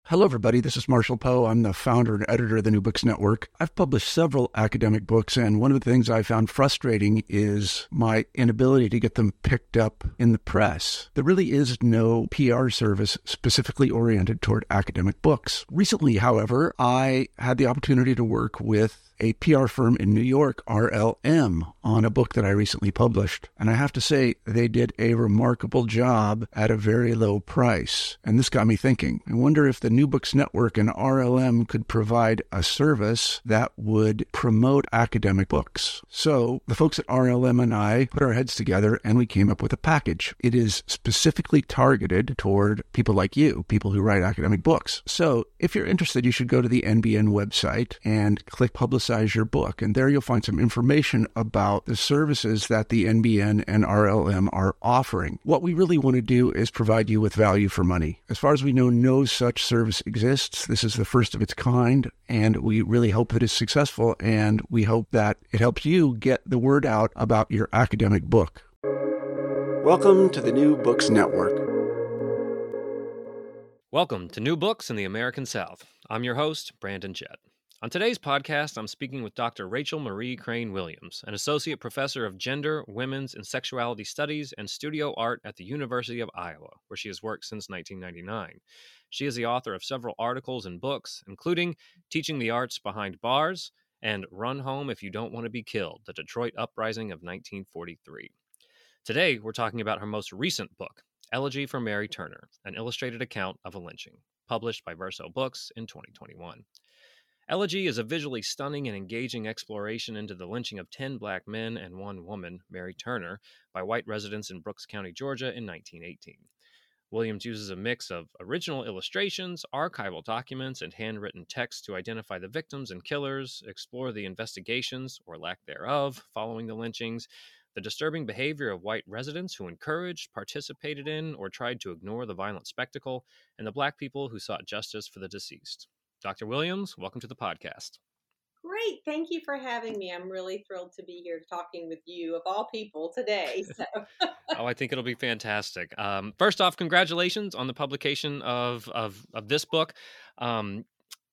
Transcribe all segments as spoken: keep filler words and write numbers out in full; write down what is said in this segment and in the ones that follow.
Hello, everybody. This is Marshall Poe. I'm the founder and editor of the New Books Network. I've published several academic books, and one of the things I found frustrating is my inability to get them picked up in the press. There really is no P R service specifically oriented toward academic books. Recently, however, I had the opportunity to work with a P R firm in New York, R L M, on a book that I recently published. And I have to say, they did a remarkable job at a very low price. And this got me thinking. I wonder if the New Books Network and R L M could provide a service that would promote academic books. So the folks at R L M and I put our heads together and we came up with a package. It is specifically targeted toward people like you, people who write academic books. So if you're interested, you should go to the N B N website and click Publicize your book. And there you'll find some information about the services that the N B N and R L M are offering. What we really want to do is provide you with value for money. As far as we know, no such service exists. This is the first of its kind, and we really hope that it's successful, and we hope that it helps you get the word out about your academic book. Welcome to the New Books Network. Welcome to New Books in the American South. I'm your host, Brandon Jett. On today's podcast, I'm speaking with Doctor Rachel Marie Crane Williams, an associate professor of gender, women's, and sexuality studies and studio art at the University of Iowa, where she has worked since nineteen ninety-nine. She is the author of several articles and books, including Teaching the Arts Behind Bars and Run Home If You Don't Want to Be Killed, the Detroit Uprising of nineteen forty-three. Today, we're talking about her most recent book, Elegy for Mary Turner, an illustrated account of a lynching, published by Verso Books in twenty twenty-one. Elegy is a visually stunning and engaging exploration into the lynching of ten black men and one woman, Mary Turner, by white residents in Brooks County, Georgia in nineteen eighteen. Williams uses a mix of original illustrations, archival documents, and handwritten text to identify the victims and killers, explore the investigations, or lack thereof, following the lynchings, the disturbing behavior of white residents who encouraged, participated in, or tried to ignore the violent spectacle, and the black people who sought justice for the deceased. Doctor Williams, welcome to the podcast. Great. Thank you for having me. I'm really thrilled to be here talking with you, of all people, today. So. Oh, I think it'll be fantastic. Um, first off, congratulations on the publication of, of, of this book. Um,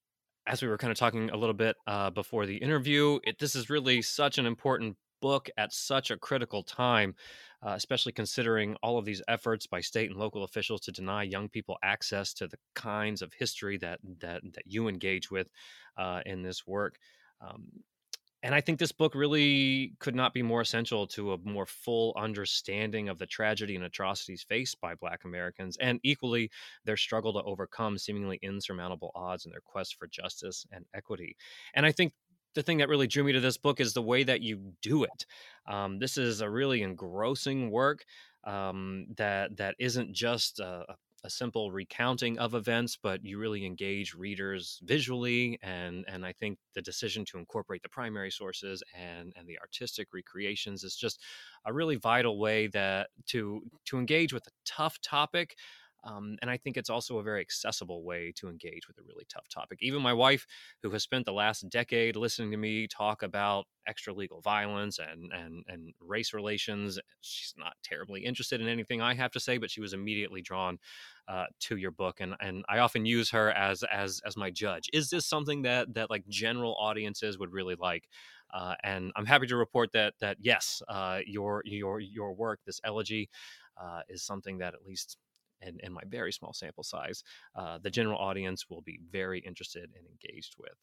as we were kind of talking a little bit uh, before the interview, it, this is really such an important book at such a critical time, uh, especially considering all of these efforts by state and local officials to deny young people access to the kinds of history that that that you engage with uh, in this work. Um, and I think this book really could not be more essential to a more full understanding of the tragedy and atrocities faced by Black Americans, and equally their struggle to overcome seemingly insurmountable odds in their quest for justice and equity. And I think the thing that really drew me to this book is the way that you do it. Um, this is a really engrossing work um, that that isn't just a, a simple recounting of events, but you really engage readers visually. And and I think the decision to incorporate the primary sources and and the artistic recreations is just a really vital way that to to engage with a tough topic. Um, and I think it's also a very accessible way to engage with a really tough topic. Even my wife, who has spent the last decade listening to me talk about extralegal violence and, and, and race relations, she's not terribly interested in anything I have to say, but she was immediately drawn uh, to your book. And, and I often use her as, as, as my judge. Is this something that, that like general audiences would really like? Uh, and I'm happy to report that, that yes, uh, your, your, your work, this elegy, uh, is something that at least in, in my very small sample size, uh, the general audience will be very interested and engaged with.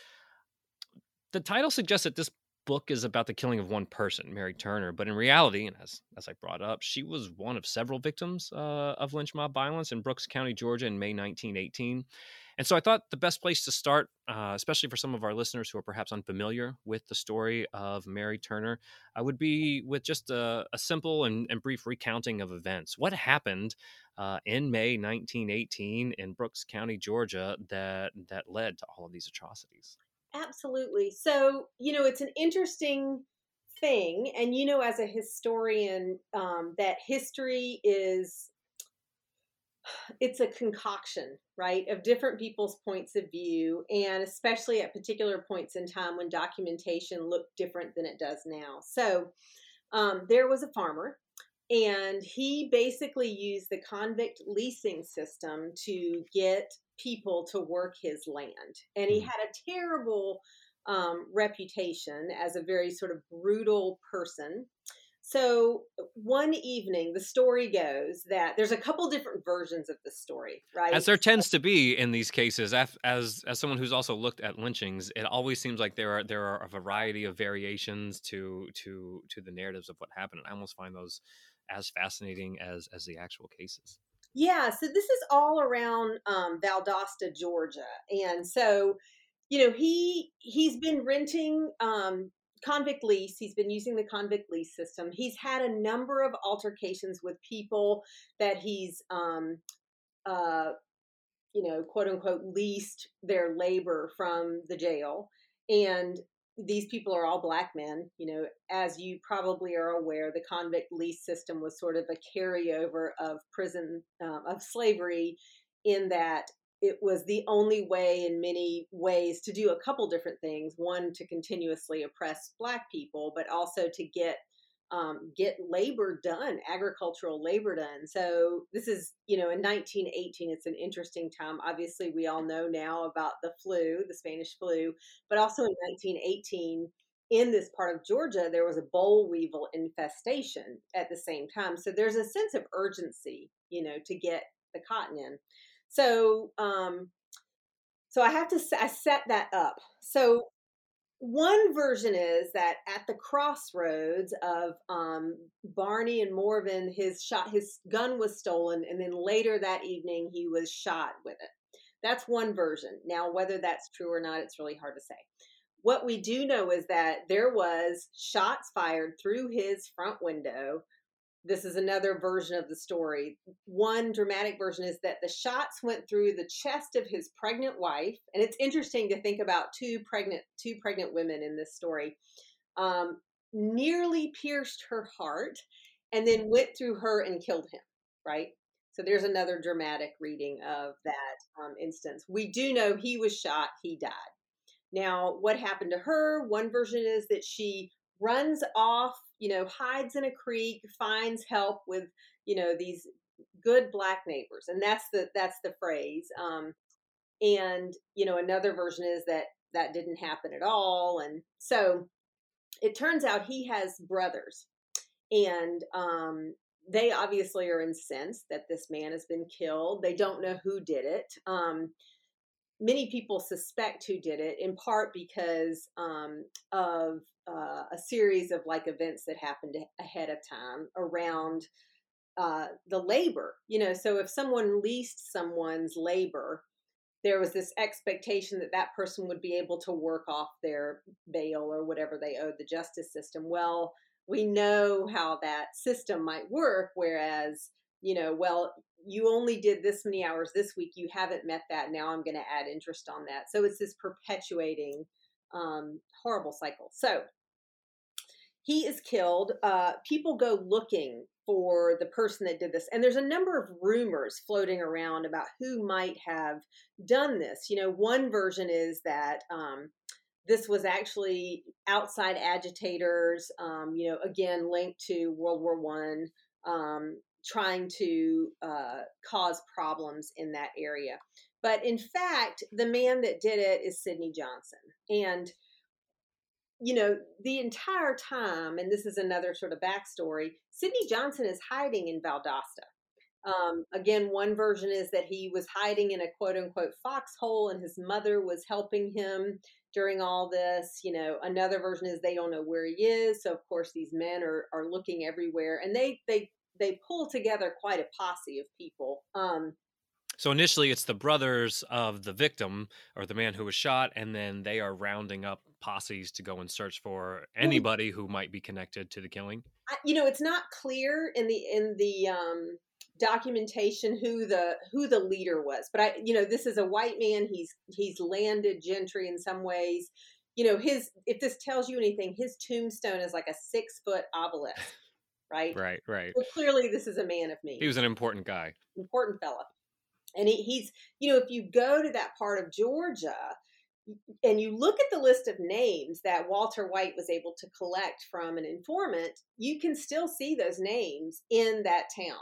The title suggests that this book is about the killing of one person, Mary Turner, but in reality, and as, as I brought up, she was one of several victims uh, of lynch mob violence in Brooks County, Georgia in May nineteen eighteen. And so I thought the best place to start, uh, especially for some of our listeners who are perhaps unfamiliar with the story of Mary Turner, uh, would be with just a, a simple and, and brief recounting of events. What happened uh, in May nineteen eighteen in Brooks County, Georgia, that that led to all of these atrocities? Absolutely. So, you know, it's an interesting thing. And, you know, as a historian, um, that history is, it's a concoction, right, of different people's points of view, and especially at particular points in time when documentation looked different than it does now. So um, there was a farmer, and he basically used the convict leasing system to get people to work his land. And he Mhm. had a terrible um, reputation as a very sort of brutal person. So one evening, the story goes that there's a couple different versions of the story, right? As there tends to be in these cases, af- as as someone who's also looked at lynchings, it always seems like there are there are a variety of variations to to to the narratives of what happened. And I almost find those as fascinating as as the actual cases. Yeah, so this is all around um, Valdosta, Georgia, and so you know he he's been renting um, convict lease. He's been using the convict lease system. He's had a number of altercations with people that he's um, uh, you know, quote unquote, leased their labor from the jail. And these people are all black men. You know, as you probably are aware, the convict lease system was sort of a carryover of prison, um, of slavery, in that it was the only way in many ways to do a couple different things. One, to continuously oppress black people, but also to get um, get labor done, agricultural labor done. So this is, you know, in nineteen eighteen, it's an interesting time. Obviously, we all know now about the flu, the Spanish flu, but also in nineteen eighteen, in this part of Georgia, there was a boll weevil infestation at the same time. So there's a sense of urgency, you know, to get the cotton in. So, um, so I have to, I set that up. So one version is that at the crossroads of um, Barney and Morven, his shot, his gun was stolen, and then later that evening he was shot with it. That's one version. Now, whether that's true or not, it's really hard to say. What we do know is that there was shots fired through his front window. This is another version of the story. One dramatic version is that the shots went through the chest of his pregnant wife, and it's interesting to think about two pregnant two pregnant women in this story. Um, nearly pierced her heart, and then went through her and killed him. Right. So there's another dramatic reading of that um, instance. We do know he was shot. He died. Now, what happened to her? One version is that she runs off, you know, hides in a creek, finds help with, you know, these good black neighbors, and that's the that's the phrase. Um, and you know, another version is that that didn't happen at all, and so it turns out he has brothers, and um, they obviously are incensed that this man has been killed. They don't know who did it. Um, many people suspect who did it, in part because um, of uh, a series of like events that happened ahead of time around uh, the labor. You know, so if someone leased someone's labor, there was this expectation that that person would be able to work off their bail or whatever they owed the justice system. Well, we know how that system might work, whereas, you know, well, you only did this many hours this week, you haven't met that, now I'm going to add interest on that. So it's this perpetuating um, horrible cycle. So he is killed. Uh, people go looking for the person that did this. And there's a number of rumors floating around about who might have done this. You know, one version is that um, this was actually outside agitators, um, you know, again, linked to World War One, um, trying to uh, cause problems in that area. But in fact, the man that did it is Sidney Johnson. And you know, the entire time, and this is another sort of backstory, Sidney Johnson is hiding in Valdosta. Um, again, one version is that he was hiding in a quote unquote foxhole and his mother was helping him during all this. You know, another version is they don't know where he is. So of course these men are, are looking everywhere, and they, they, they pull together quite a posse of people. Um, So initially, it's the brothers of the victim or the man who was shot, and then they are rounding up posses to go and search for anybody who might be connected to the killing. You know, it's not clear in the in the um, documentation who the who the leader was, but I, you know, this is a white man. He's he's landed gentry in some ways. You know, his if this tells you anything, his tombstone is like a six foot obelisk, right? Right, right. So clearly, this is a man of means. He was an important guy, important fella. And he, he's, you know, if you go to that part of Georgia and you look at the list of names that Walter White was able to collect from an informant, you can still see those names in that town.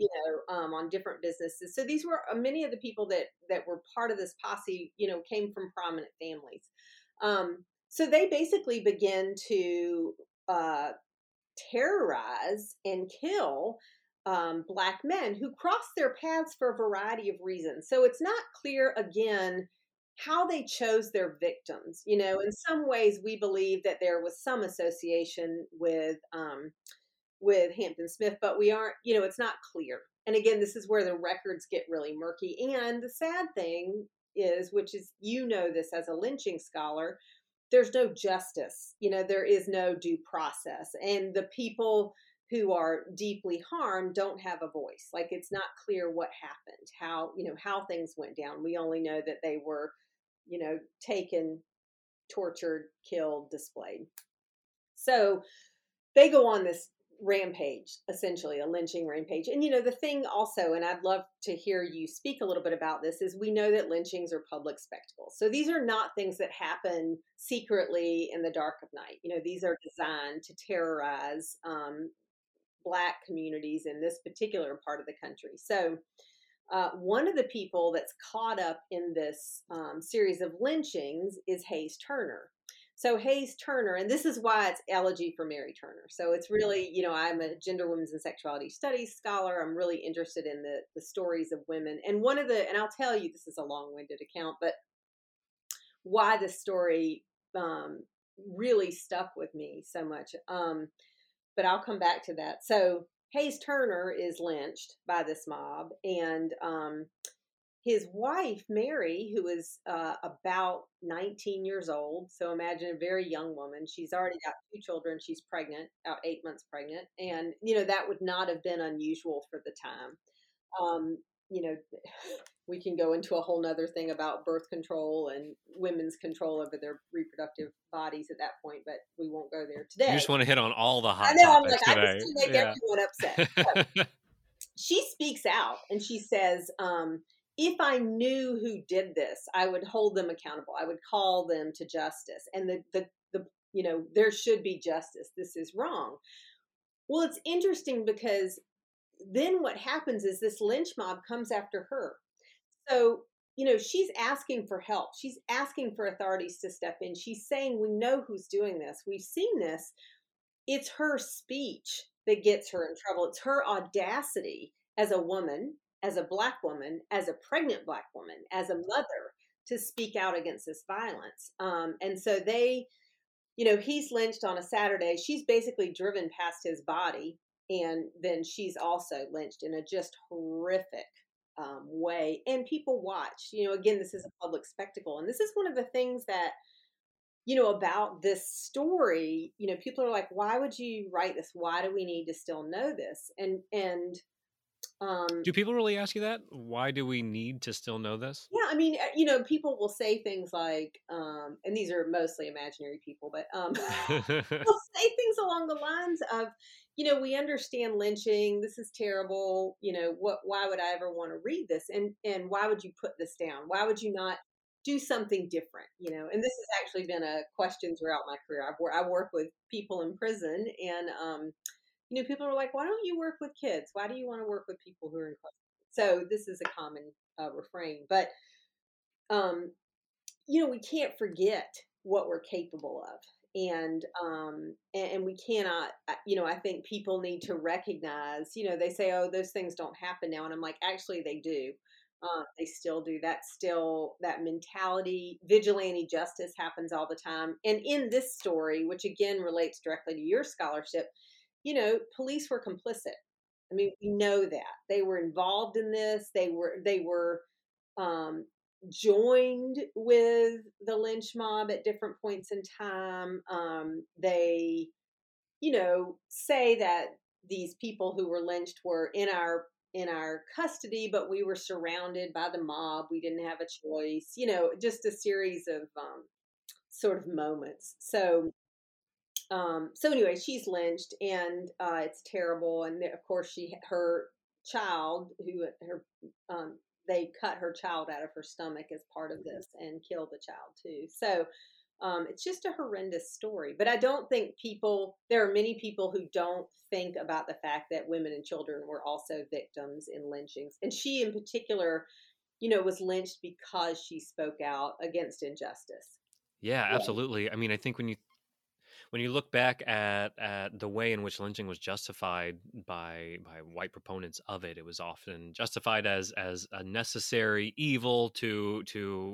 you know, um, on different businesses. So these were uh, many of the people that that were part of this posse, you know, came from prominent families. Um, so they basically begin to uh, terrorize and kill um, Black men who cross their paths for a variety of reasons. So it's not clear, again, how they chose their victims. You know, in some ways, we believe that there was some association with um, with Hampton Smith, but we aren't. You know, it's not clear. And again, this is where the records get really murky. And the sad thing is, which is, you know, this as a lynching scholar, there's no justice. You know, there is no due process. And the people who are deeply harmed don't have a voice. Like, it's not clear what happened, how, you know, how things went down. We only know that they were, you know, taken, tortured, killed, displayed. So they go on this rampage, essentially a lynching rampage. And, you know, the thing also, and I'd love to hear you speak a little bit about this, is we know that lynchings are public spectacles. So these are not things that happen secretly in the dark of night. You know, these are designed to terrorize um, Black communities in this particular part of the country. So uh, one of the people that's caught up in this um, series of lynchings is Hayes Turner. So Hayes Turner, and this is why it's Elegy for Mary Turner. So it's really, you know, I'm a gender, women's, and sexuality studies scholar. I'm really interested in the the stories of women. And one of the, and I'll tell you, this is a long-winded account, but why this story um, really stuck with me so much. Um, but I'll come back to that. So Hayes Turner is lynched by this mob, and um, his wife, Mary, who is uh, about nineteen years old. So imagine a very young woman. She's already got two children. She's pregnant, about eight months pregnant. And, you know, that would not have been unusual for the time. Um, you know, we can go into a whole nother thing about birth control and women's control over their reproductive bodies at that point, but we won't go there today. You just want to hit on all the hot I know, I'm topics like, today. I just want to make Yeah. everyone upset. So she speaks out and she says, um, if I knew who did this, I would hold them accountable. I would call them to justice. And the, the, the, you know, there should be justice. This is wrong. Well, it's interesting because then what happens is this lynch mob comes after her. So, you know, she's asking for help. She's asking for authorities to step in. She's saying, we know who's doing this. We've seen this. It's her speech that gets her in trouble. It's her audacity as a woman, as a Black woman, as a pregnant Black woman, as a mother, to speak out against this violence. Um, and so they, you know, he's lynched on a Saturday. She's basically driven past his body. And then she's also lynched in a just horrific um, way. And people watch. You know, again, this is a public spectacle. And this is one of the things that, you know, about this story, you know, people are like, why would you write this? Why do we need to still know this? And, and, um, Do people really ask you that? Why do we need to still know this? yeah, I mean, you know, people will say things like, um, and these are mostly imaginary people, but, um, they'll say things along the lines of, you know, we understand lynching. This is terrible. You know, what, why would I ever want to read this? And, and why would you put this down? Why would you not do something different? You know, and this has actually been a question throughout my career. I've, I work with people in prison, and, um, you know, people are like, why don't you work with kids? Why do you want to work with people who are in custody? So this is a common uh, refrain, but, um, you know, we can't forget what we're capable of. And, um, and, and we cannot, you know, I think people need to recognize, you know, they say, oh, those things don't happen now. And I'm like, actually they do. Uh, they still do. That's still that mentality. Vigilante justice happens all the time. And in this story, which again relates directly to your scholarship, you know, police were complicit. I mean, we know that they were involved in this. They were, they were, um, joined with the lynch mob at different points in time. Um, they, you know, say that these people who were lynched were in our in our custody, but we were surrounded by the mob. We didn't have a choice. You know, just a series of um, sort of moments. So, um, so anyway, she's lynched, and uh, it's terrible. And of course, she her child, who her um, they cut her child out of her stomach as part of this and killed the child too. So Um, it's just a horrendous story. But I don't think people, there are many people who don't think about the fact that women and children were also victims in lynchings. And she in particular, you know, was lynched because she spoke out against injustice. Yeah, Yeah. absolutely. I mean, I think when you when you look back at at the way in which lynching was justified by by white proponents of it, it was often justified as as a necessary evil to to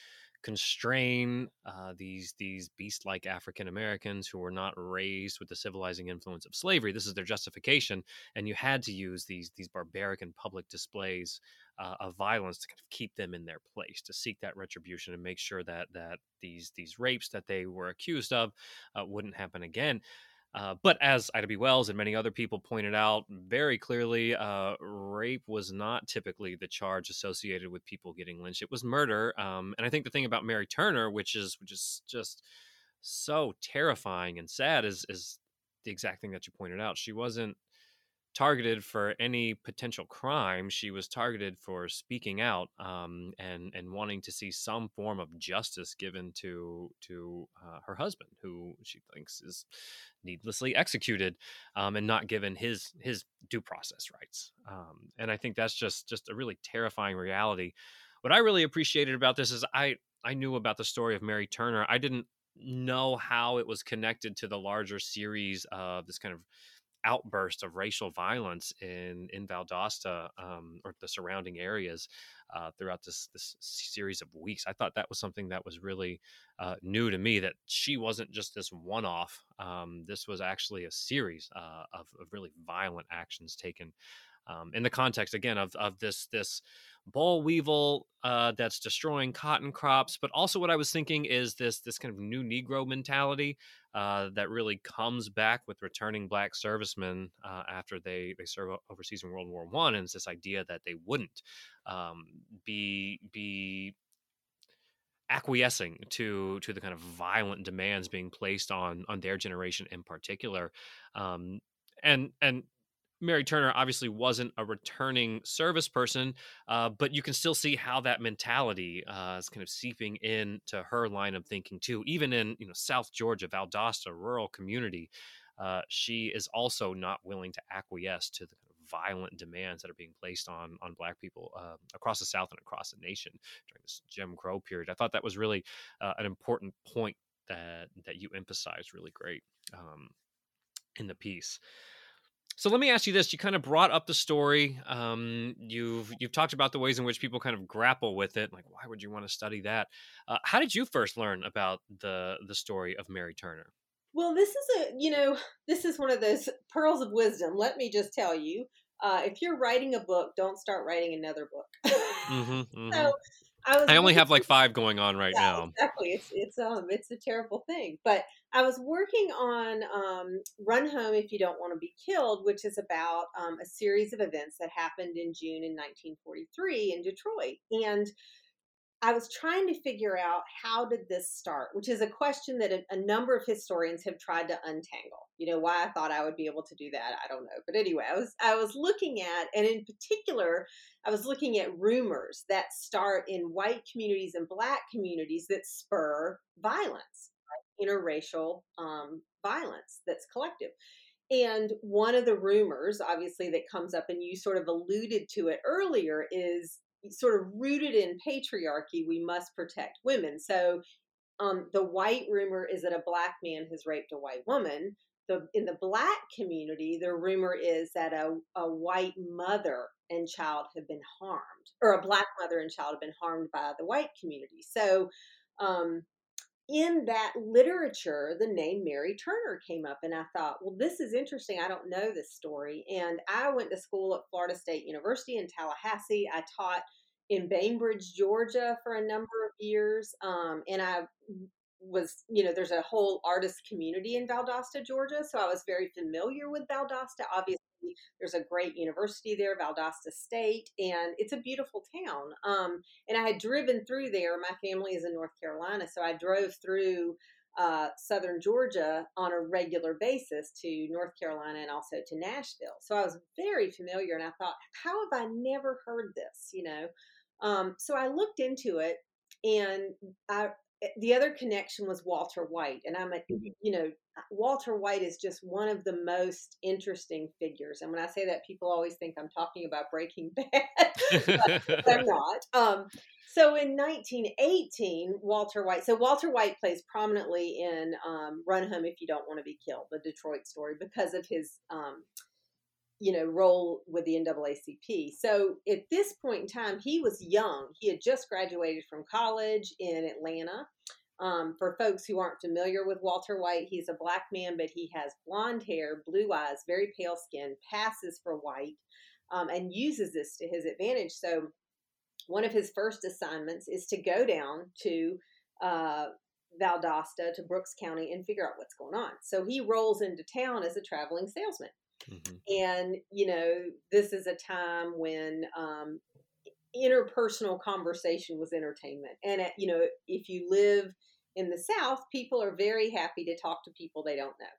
constrain uh, these these beast-like African Americans who were not raised with the civilizing influence of slavery. This is their justification, and you had to use these these barbaric and public displays uh, of violence to kind of keep them in their place, to seek that retribution and make sure that that these these rapes that they were accused of uh, wouldn't happen again. Uh, but as Ida B. Wells and many other people pointed out very clearly, uh, rape was not typically the charge associated with people getting lynched. It was murder. Um, and I think the thing about Mary Turner, which is which is just so terrifying and sad, is is the exact thing that you pointed out. She wasn't targeted for any potential crime. She was targeted for speaking out um, and and wanting to see some form of justice given to to uh, her husband, who she thinks is needlessly executed um, and not given his his due process rights. Um, and I think that's just just a really terrifying reality. What I really appreciated about this is I I knew about the story of Mary Turner. I didn't know how it was connected to the larger series of this kind of outburst of racial violence in in Valdosta um, or the surrounding areas uh, throughout this this series of weeks. I thought that was something that was really uh, new to me. That she wasn't just this one off. Um, this was actually a series uh, of, of really violent actions taken um, in the context again of of this this boll weevil uh, that's destroying cotton crops. But also, what I was thinking is this this kind of new Negro mentality uh, that really comes back with returning black servicemen uh, after they they serve overseas in World War One, and it's this idea that they wouldn't um, be be acquiescing to to the kind of violent demands being placed on on their generation in particular, um, and and Mary Turner obviously wasn't a returning service person, uh, but you can still see how that mentality uh, is kind of seeping into her line of thinking too. Even in you know South Georgia, Valdosta, rural community, uh, she is also not willing to acquiesce to the kind of violent demands that are being placed on on Black people uh, across the South and across the nation during this Jim Crow period. I thought that was really uh, an important point that that you emphasized really great um, in the piece. So let me ask you this: you kind of brought up the story. Um, you've you've talked about the ways in which people kind of grapple with it. Like, why would you want to study that? Uh, how did you first learn about the the story of Mary Turner? Well, this is a, you know, this is one of those pearls of wisdom. Let me just tell you, uh, if you're writing a book, don't start writing another book. Mm-hmm, mm-hmm. So I was I only have working, like five going on right yeah, now. exactly. It's it's um it's a terrible thing. But I was working on um, Run Home If You Don't Want to Be Killed, which is about um, a series of events that happened in June in nineteen forty-three in Detroit, and I was trying to figure out how did this start, which is a question that a, a number of historians have tried to untangle. You know, why I thought I would be able to do that, I don't know. But anyway, I was I was looking at, and in particular, I was looking at rumors that start in white communities and Black communities that spur violence, right? Interracial um, violence that's collective. And one of the rumors, obviously, that comes up, and you sort of alluded to it earlier, is sort of rooted in patriarchy. We must protect women. So um, the white rumor is that a Black man has raped a white woman. The, in the Black community, the rumor is that a, a white mother and child have been harmed, or a Black mother and child have been harmed by the white community. So um, in that literature, the name Mary Turner came up, and I thought, well, this is interesting. I don't know this story. And I went to school at Florida State University in Tallahassee. I taught in Bainbridge, Georgia for a number of years. Um, and I was, you know, there's a whole artist community in Valdosta, Georgia. So I was very familiar with Valdosta. Obviously, there's a great university there, Valdosta State, and it's a beautiful town. Um, and I had driven through there. My family is in North Carolina, so I drove through uh, southern Georgia on a regular basis to North Carolina and also to Nashville. So I was very familiar, and I thought, how have I never heard this? You know, um, so I looked into it, and I, the other connection was Walter White. And I'm a, you know, Walter White is just one of the most interesting figures. And when I say that, people always think I'm talking about Breaking Bad, but I'm not. Um, so in nineteen eighteen, Walter White, so Walter White plays prominently in um, Run Home If You Don't Want to Be Killed, the Detroit story, because of his, um, you know, role with the N double A C P. So at this point in time, he was young. He had just graduated from college in Atlanta. Um, for folks who aren't familiar with Walter White, he's a black man, but he has blonde hair, blue eyes, very pale skin, passes for white, um, and uses this to his advantage. So one of his first assignments is to go down to uh, Valdosta, to Brooks County, and figure out what's going on. So he rolls into town as a traveling salesman. Mm-hmm. And, you know, this is a time when um, interpersonal conversation was entertainment. And, uh, you know, if you live in the South, people are very happy to talk to people they don't know.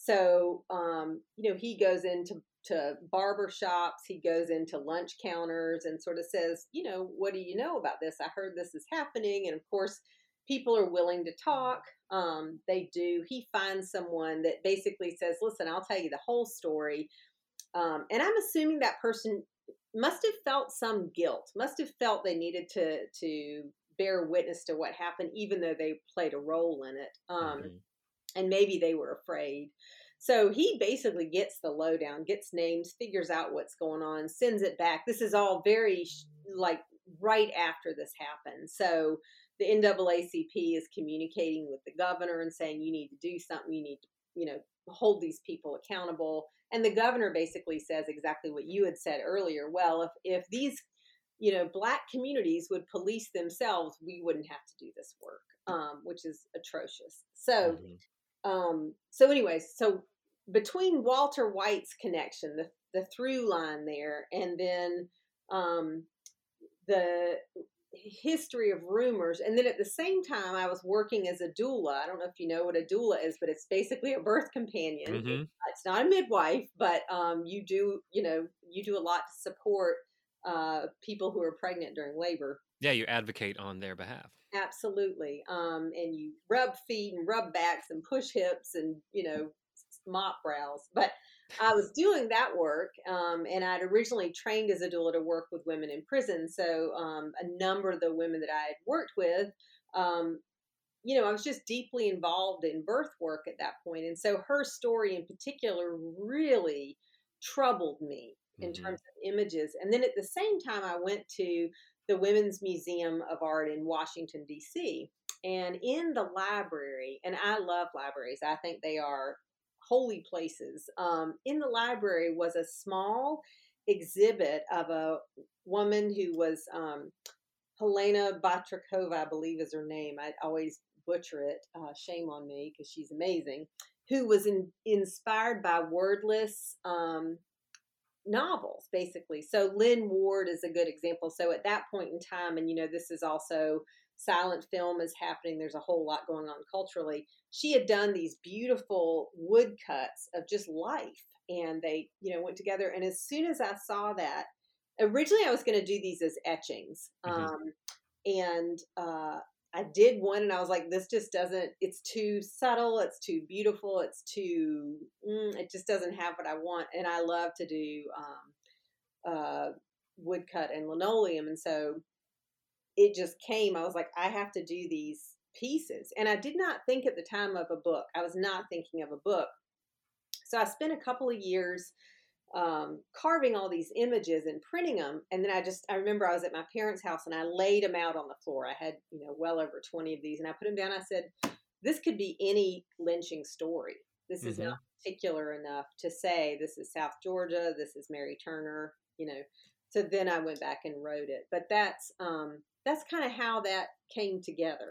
So, um, you know, he goes into to barber shops, he goes into lunch counters and sort of says, you know, what do you know about this? I heard this is happening. And of course, people are willing to talk. Um, they do. He finds someone that basically says, listen, I'll tell you the whole story. Um, and I'm assuming that person must have felt some guilt, must have felt they needed to, to bear witness to what happened, even though they played a role in it. Um, mm-hmm. And maybe they were afraid. So he basically gets the lowdown, gets names, figures out what's going on, sends it back. This is all very like right after this happened. So the N double A C P is communicating with the governor and saying, you need to do something. You need to, you know, hold these people accountable. And the governor basically says exactly what you had said earlier. Well, if, if these, you know, black communities would police themselves, we wouldn't have to do this work, um, which is atrocious. So, mm-hmm. um, so anyways, so between Walter White's connection, the, the through line there, and then um, the history of rumors. And then at the same time, I was working as a doula. I don't know if you know what a doula is, but it's basically a birth companion. Mm-hmm. It's not a midwife, but um, you do, you know, you do a lot to support uh, people who are pregnant during labor. Yeah, you advocate on their behalf. Absolutely. Um, and you rub feet and rub backs and push hips and, you know, mop brows. But I was doing that work, um, and I'd originally trained as a doula to work with women in prison. So um, a number of the women that I had worked with, um, you know, I was just deeply involved in birth work at that point. And so her story in particular really troubled me in mm-hmm. terms of images. And then at the same time, I went to the Women's Museum of Art in Washington, D C. And in the library, and I love libraries, I think they are holy places. Um, in the library was a small exhibit of a woman who was um, Helena Batrakova, I believe is her name. I always butcher it. Uh, shame on me because she's amazing. Who was in, inspired by wordless um, novels, basically. So Lynn Ward is a good example. So at that point in time, and you know, this is also silent film is happening. There's a whole lot going on culturally. She had done these beautiful woodcuts of just life, and they, you know, went together. And as soon as I saw that, originally I was going to do these as etchings, mm-hmm. um, and uh, I did one, and I was like, this just doesn't. It's too subtle. It's too beautiful. It's too. Mm, it just doesn't have what I want. And I love to do um, uh, woodcut and linoleum, and so it just came. I was like, I have to do these pieces. And I did not think at the time of a book. I was not thinking of a book. So I spent a couple of years um, carving all these images and printing them. And then I just, I remember I was at my parents' house and I laid them out on the floor. I had, you know, well over twenty of these, and I put them down. I said, this could be any lynching story. This mm-hmm. is not particular enough to say this is South Georgia. This is Mary Turner, you know. So then I went back and wrote it. But that's, um, that's kind of how that came together.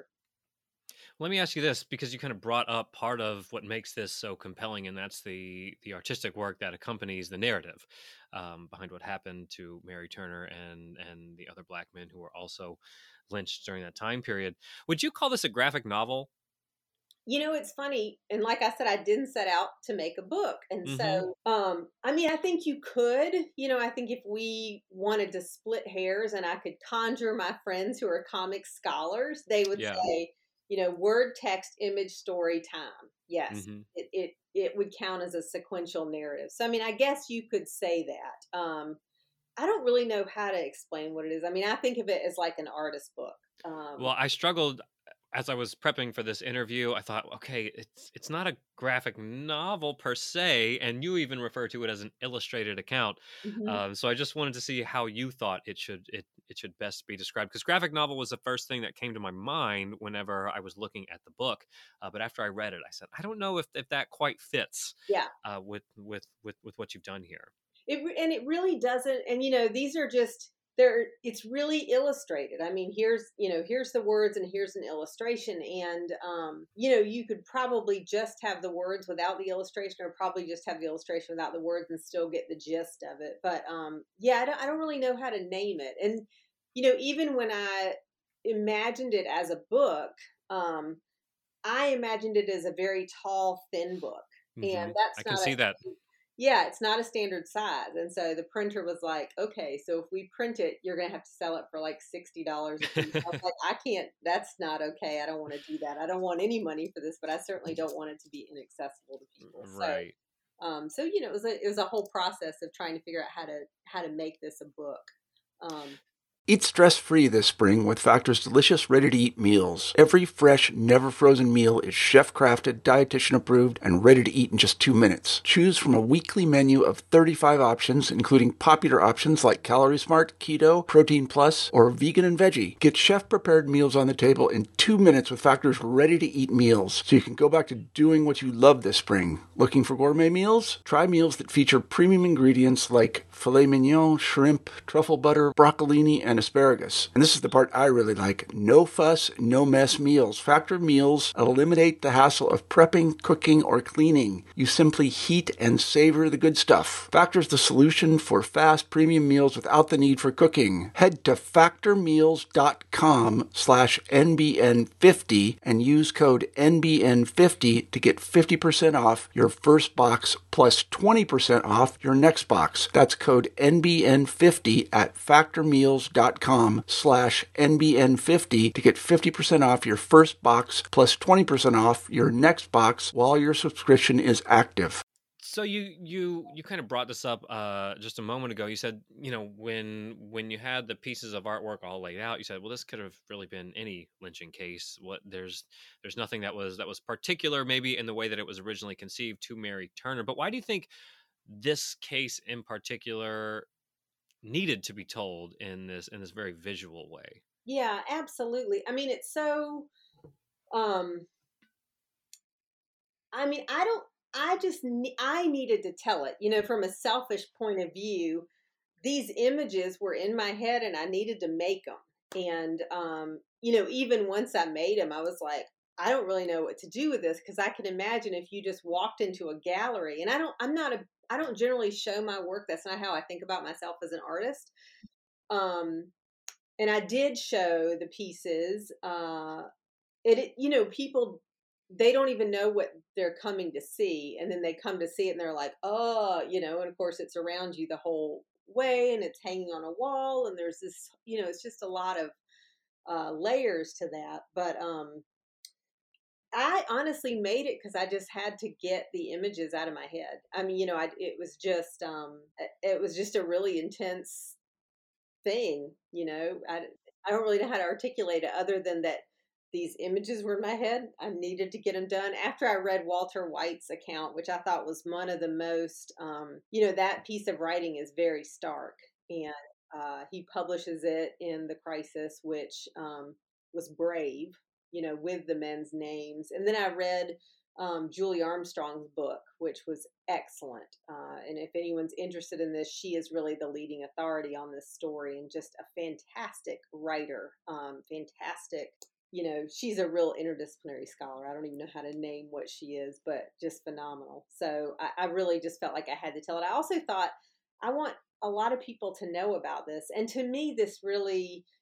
Let me ask you this, because you kind of brought up part of what makes this so compelling, and that's the the artistic work that accompanies the narrative um, behind what happened to Mary Turner and and the other Black men who were also lynched during that time period. Would you call this a graphic novel? You know, it's funny. And like I said, I didn't set out to make a book. And Mm-hmm. so, um, I mean, I think you could, you know, I think if we wanted to split hairs and I could conjure my friends who are comic scholars, they would Yeah. say, you know, word, text, image, story, time. Yes, Mm-hmm. it, it, it would count as a sequential narrative. So, I mean, I guess you could say that. Um, I don't really know how to explain what it is. I mean, I think of it as like an artist book. Um, Well, I struggled as I was prepping for this interview. I thought, okay, it's it's not a graphic novel per se, and you even refer to it as an illustrated account. mhm. Um, so I just wanted to see how you thought it should it it should best be described, because graphic novel was the first thing that came to my mind whenever I was looking at the book. Uh, but after I read it, I said, I don't know if if that quite fits Yeah. uh, with with with with what you've done here. It re- and it really doesn't. And you know, these are just there. It's really illustrated. I mean, here's you know, here's the words, and here's an illustration. And um, you know, you could probably just have the words without the illustration, or probably just have the illustration without the words, and still get the gist of it. But um, yeah, I don't, I don't really know how to name it. And you know, even when I imagined it as a book, um, I imagined it as a very tall, thin book, Hmm. and that's I can not a see that. yeah, it's not a standard size. And so the printer was like, okay, so if we print it, you're going to have to sell it for like sixty dollars a piece. I was like, I can't, that's not okay. I don't want to do that. I don't want any money for this, but I certainly don't want it to be inaccessible to people. Right. So, um, so, you know, it was a, it was a whole process of trying to figure out how to, how to make this a book. Um, Eat stress-free this spring with Factor's delicious ready-to-eat meals. Every fresh, never-frozen meal is chef-crafted, dietitian-approved, and ready to eat in just two minutes. Choose from a weekly menu of thirty-five options, including popular options like Calorie Smart, Keto, Protein Plus, or Vegan and Veggie. Get chef-prepared meals on the table in two minutes with Factor's ready-to-eat meals, so you can go back to doing what you love this spring. Looking for gourmet meals? Try meals that feature premium ingredients like filet mignon, shrimp, truffle butter, broccolini, and asparagus. And this is the part I really like. No fuss, no mess meals. Factor meals eliminate the hassle of prepping, cooking, or cleaning. You simply heat and savor the good stuff. Factor's the solution for fast premium meals without the need for cooking. Head to factormeals.com slash NBN50 and use code N B N fifty to get fifty percent off your first box plus twenty percent off your next box. That's code N B N fifty at factormeals.com slash N B N fifty to get fifty percent off your first box plus twenty percent off your next box while your subscription is active. So you you you kind of brought this up uh, just a moment ago. You said, you know, when when you had the pieces of artwork all laid out, you said, well, this could have really been any lynching case. What there's there's nothing that was that was particular, maybe in the way that it was originally conceived, to Mary Turner. But why do you think this case in particular needed to be told in this in this very visual way? yeah, absolutely. I mean, it's so, um, I mean, I don't, I just, ne- I needed to tell it, you know, from a selfish point of view. These images were in my head and I needed to make them. And, um, you know, even once I made them, I was like, I don't really know what to do with this, because I can imagine if you just walked into a gallery, and I don't, I'm not a, I don't generally show my work. That's not how I think about myself as an artist. Um, and I did show the pieces. Uh, it, it, you know, people, they don't even know what they're coming to see, and then they come to see it and they're like, oh, you know, and of course it's around you the whole way, and it's hanging on a wall, and there's this, you know, it's just a lot of uh layers to that. But um I honestly made it because I just had to get the images out of my head. I mean, you know, I it was just um it was just a really intense thing, you know. I I don't really know how to articulate it other than that these images were in my head. I needed to get them done after I read Walter White's account, which I thought was one of the most, um, you know, that piece of writing is very stark. And uh, he publishes it in The Crisis, which um, was brave, you know, with the men's names. And then I read um, Julie Armstrong's book, which was excellent. Uh, and if anyone's interested in this, she is really the leading authority on this story, and just a fantastic writer. Um, fantastic. You know, she's a real interdisciplinary scholar. I don't even know how to name what she is, but just phenomenal. So I, I really just felt like I had to tell it. I also thought I want a lot of people to know about this. And to me, this really,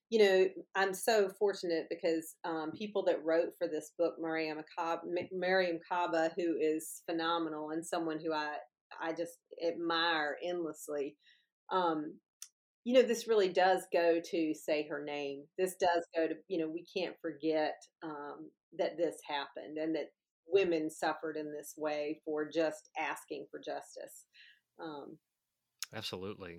you know, I'm so fortunate because um, people that wrote for this book, Mariam Kaba, Mariam Kaba, who is phenomenal and someone who I I just admire endlessly. Um, you know, this really does go to say her name. This does go to, you know, we can't forget um, that this happened and that women suffered in this way for just asking for justice. Um, Absolutely.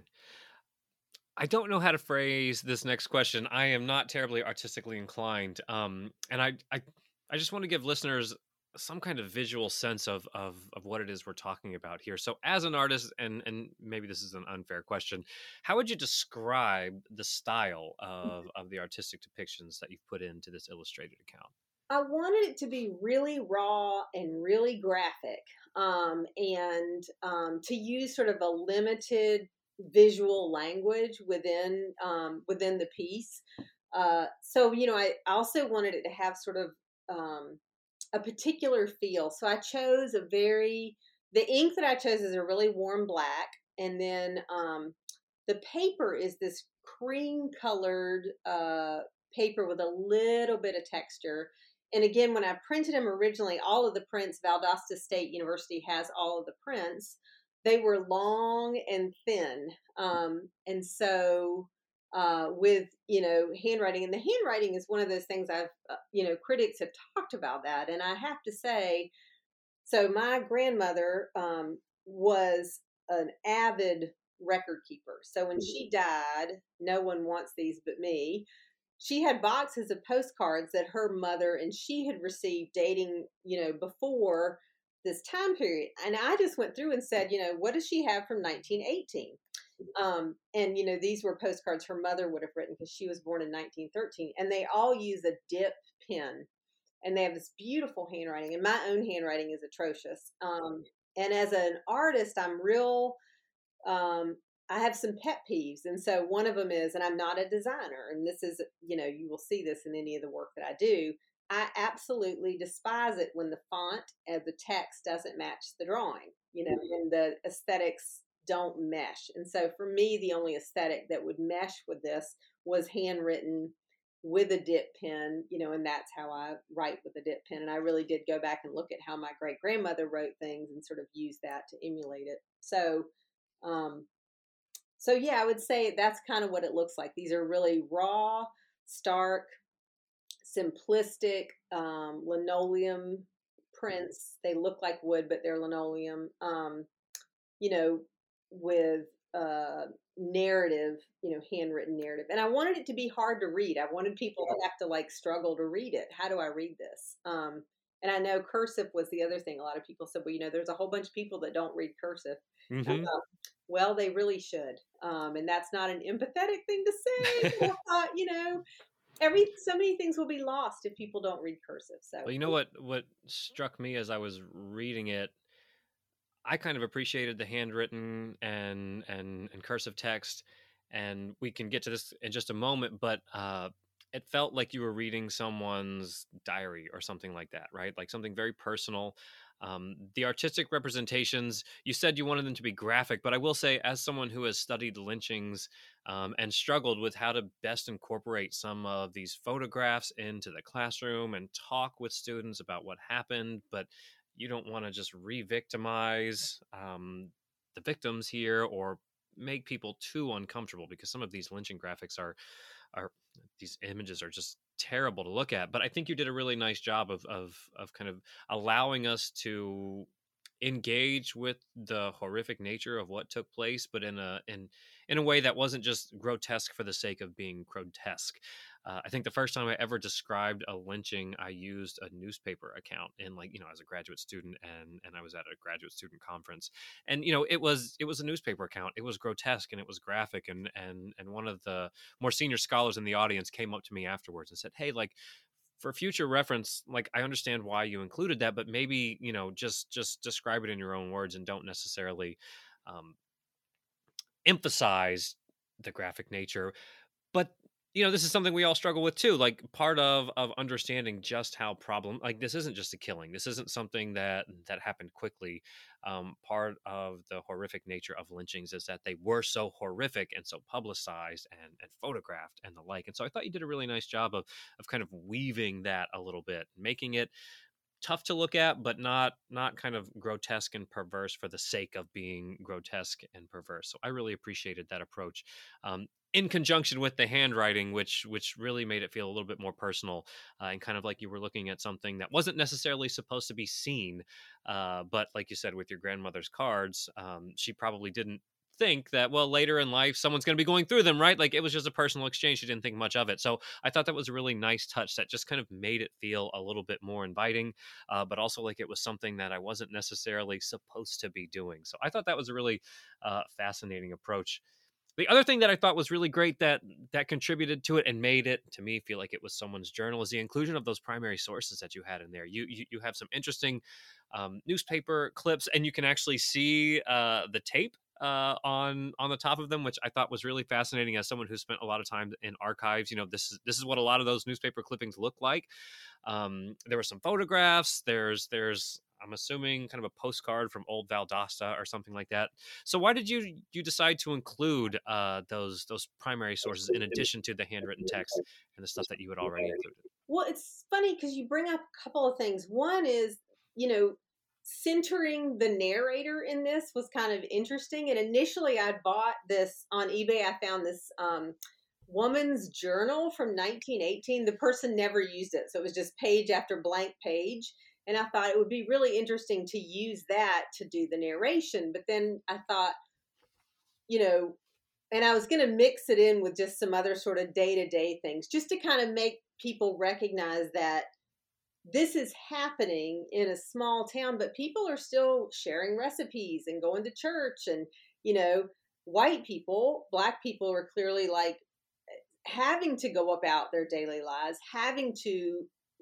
I don't know how to phrase this next question. I am not terribly artistically inclined, um, and I, I, I just want to give listeners some kind of visual sense of of of what it is we're talking about here. So, as an artist, and and maybe this is an unfair question, how would you describe the style of of the artistic depictions that you've put into this illustrated account? I wanted it to be really raw and really graphic, um, and um, to use sort of a limited visual language within um, within the piece. Uh, so you know, I also wanted it to have sort of um, a particular feel. So I chose a very the ink that I chose is a really warm black, and then um, the paper is this cream colored uh, paper with a little bit of texture. And again, when I printed them originally, all of the prints, Valdosta State University has all of the prints. They were long and thin, um, and so uh, with you know handwriting, and the handwriting is one of those things I've uh, you know critics have talked about that, and I have to say, so my grandmother um, was an avid record keeper. So when she died, no one wants these but me. She had boxes of postcards that her mother and she had received dating, you know, before this time period. And I just went through and said, you know, what does she have from nineteen eighteen? Um, and, you know, these were postcards her mother would have written because she was born in nineteen thirteen. And they all use a dip pen and they have this beautiful handwriting. And my own handwriting is atrocious. Um, and as an artist, I'm real um, I have some pet peeves. And so one of them is, and I'm not a designer, and this is, you know, you will see this in any of the work that I do. I absolutely despise it when the font of the text doesn't match the drawing, you know, and the aesthetics don't mesh. And so for me, the only aesthetic that would mesh with this was handwritten with a dip pen, you know, and that's how I write with a dip pen. And I really did go back and look at how my great grandmother wrote things and sort of use that to emulate it. So, um, so yeah, I would say that's kind of what it looks like. These are really raw, stark, simplistic um, linoleum prints. They look like wood, but they're linoleum. Um, you know, with uh, narrative, you know, handwritten narrative. And I wanted it to be hard to read. I wanted people to have to like struggle to read it. How do I read this? Um, and I know cursive was the other thing. A lot of people said, well, you know, there's a whole bunch of people that don't read cursive. Mm-hmm. Uh, well, they really should. Um, and that's not an empathetic thing to say. Uh, you know, every so many things will be lost if people don't read cursive. So, Well, you know what what struck me as I was reading it, I kind of appreciated the handwritten and and and cursive text, and we can get to this in just a moment. But uh, it felt like you were reading someone's diary or something like that, right? Like something very personal. Um, the artistic representations, you said you wanted them to be graphic, but I will say, as someone who has studied lynchings um, and struggled with how to best incorporate some of these photographs into the classroom and talk with students about what happened, but you don't want to just re-victimize um, the victims here or make people too uncomfortable, because some of these lynching graphics are are these images are just terrible to look at. But I think you did a really nice job of of of kind of allowing us to engage with the horrific nature of what took place, but in a in in a way that wasn't just grotesque for the sake of being grotesque. Uh, I think the first time I ever described a lynching, I used a newspaper account in, like, you know, as a graduate student, and and I was at a graduate student conference, and you know, it was it was a newspaper account. It was grotesque and it was graphic, and and and one of the more senior scholars in the audience came up to me afterwards and said, "Hey, like, for future reference, like, I understand why you included that, but maybe, you know, just just describe it in your own words and don't necessarily um, emphasize the graphic nature." But you know, this is something we all struggle with too. Like part of of understanding just how problem like this isn't just a killing. This isn't something that that happened quickly. Um, part of the horrific nature of lynchings is that they were so horrific and so publicized and and photographed and the like. And so I thought you did a really nice job of of kind of weaving that a little bit, making it tough to look at, but not not kind of grotesque and perverse for the sake of being grotesque and perverse. So I really appreciated that approach, um, in conjunction with the handwriting, which which really made it feel a little bit more personal, uh, and kind of like you were looking at something that wasn't necessarily supposed to be seen, uh, but like you said with your grandmother's cards, um, she probably didn't think that, well, later in life someone's going to be going through them, right? Like it was just a personal exchange. She didn't think much of it. So I thought that was a really nice touch that just kind of made it feel a little bit more inviting, uh, but also like it was something that I wasn't necessarily supposed to be doing. So I thought that was a really uh, fascinating approach. The other thing that I thought was really great that that contributed to it and made it to me feel like it was someone's journal is the inclusion of those primary sources that you had in there. You you, you have some interesting um, newspaper clips, and you can actually see uh, the tape uh, on on the top of them, which I thought was really fascinating. As someone who spent a lot of time in archives, you know, this is this is what a lot of those newspaper clippings look like. Um, there were some photographs. There's there's I'm assuming kind of a postcard from old Valdosta or something like that. So why did you you decide to include uh, those those primary sources in addition to the handwritten text and the stuff that you had already included? Well, it's funny because you bring up a couple of things. One is, you know, centering the narrator in this was kind of interesting. And initially I bought this on eBay. I found this um, woman's journal from nineteen eighteen. The person never used it. So it was just page after blank page. And I thought it would be really interesting to use that to do the narration. But then I thought, you know, and I was going to mix it in with just some other sort of day-to-day things, just to kind of make people recognize that this is happening in a small town, but people are still sharing recipes and going to church. And, you know, white people, Black people are clearly like having to go about their daily lives, having to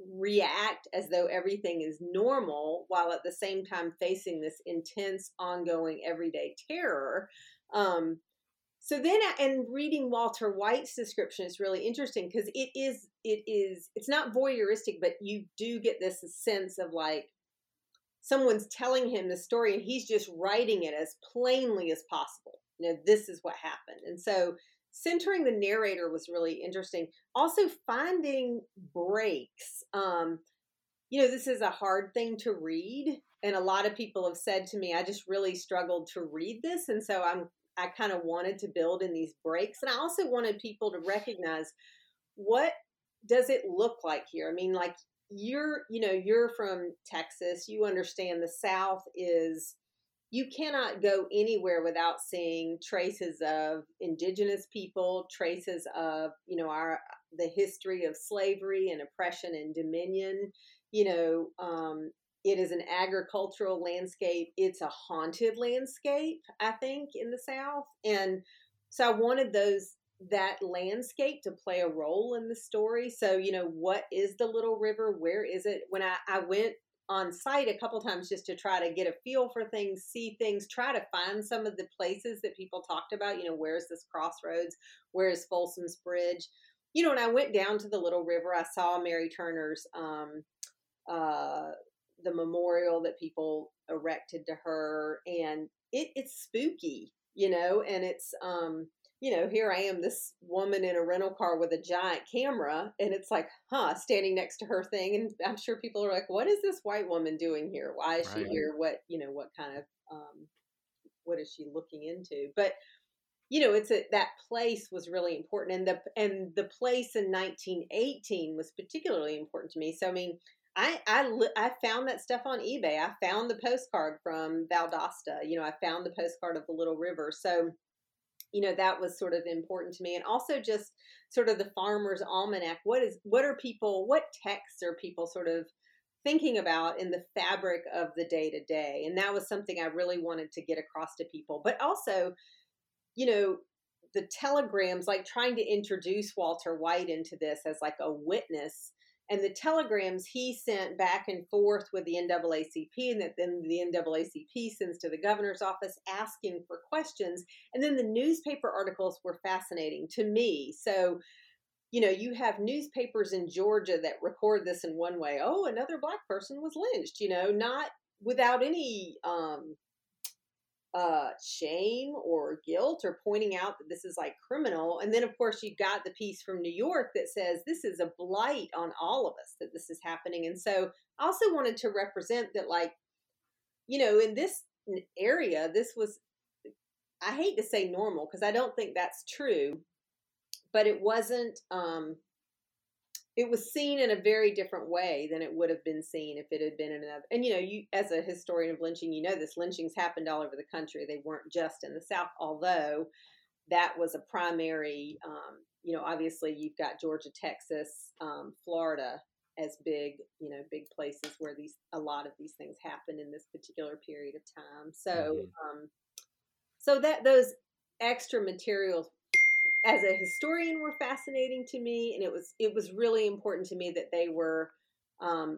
react as though everything is normal while at the same time facing this intense, ongoing, everyday terror. Um, so then, and reading Walter White's description is really interesting because it is, it is, it's not voyeuristic, but you do get this sense of like someone's telling him the story and he's just writing it as plainly as possible. You know, this is what happened. And so centering the narrator was really interesting. Also finding breaks. Um, you know, this is a hard thing to read. And a lot of people have said to me, I just really struggled to read this. And so I'm, I kind of wanted to build in these breaks. And I also wanted people to recognize, what does it look like here? I mean, like you're, you know, you're from Texas, you understand the South is, you cannot go anywhere without seeing traces of indigenous people, traces of, you know, our, the history of slavery and oppression and dominion. You know, um, it is an agricultural landscape. It's a haunted landscape, I think, in the South. And so I wanted those, that landscape to play a role in the story. So, you know, what is the Little River? Where is it? When I, I went on site a couple times just to try to get a feel for things, see things, try to find some of the places that people talked about, you know, where's this crossroads? Where is Folsom's Bridge? You know, when I went down to the Little River, I saw Mary Turner's, um, uh, the memorial that people erected to her, and it, it's spooky, you know, and it's, um, you know, here I am, this woman in a rental car with a giant camera, and it's like, huh, standing next to her thing. And I'm sure people are like, what is this white woman doing here? Why is Right. she here? What, you know, what kind of, um, what is she looking into? But, you know, it's a, that place was really important. And the, and the place in nineteen eighteen was particularly important to me. So, I mean, I, I, I found that stuff on eBay. I found the postcard from Valdosta. You know, I found the postcard of the Little River. So, you know, that was sort of important to me. And also just sort of the Farmer's Almanac. What is, what are people, what texts are people sort of thinking about in the fabric of the day to day? And that was something I really wanted to get across to people. But also, you know, the telegrams, like trying to introduce Walter White into this as like a witness, and the telegrams he sent back and forth with the N double A C P, and that then the N double A C P sends to the governor's office asking for questions. And then the newspaper articles were fascinating to me. So, you know, you have newspapers in Georgia that record this in one way. Oh, another black person was lynched, you know, not without any um, uh, shame or guilt or pointing out that this is like criminal. And then, of course, you got the piece from New York that says this is a blight on all of us, that this is happening. And so I also wanted to represent that, like, you know, in this area, this was, I hate to say normal because I don't think that's true, but it wasn't, um, it was seen in a very different way than it would have been seen if it had been in another. And, you know, you, as a historian of lynching, you know, this lynchings happened all over the country. They weren't just in the South, although that was a primary, um, you know, obviously you've got Georgia, Texas, um, Florida as big, you know, big places where these, a lot of these things happened in this particular period of time. So, mm-hmm. um, so that those extra materials as a historian were fascinating to me, and it was it was really important to me that they were um,